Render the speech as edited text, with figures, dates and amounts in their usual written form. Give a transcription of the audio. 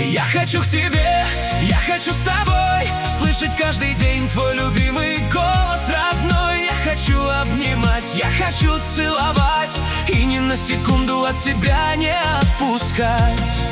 Я хочу к тебе, я хочу с тобой слышать каждый день твой любимый голос родной. Я хочу обнимать, я хочу целовать и ни на секунду от тебя не отпускать.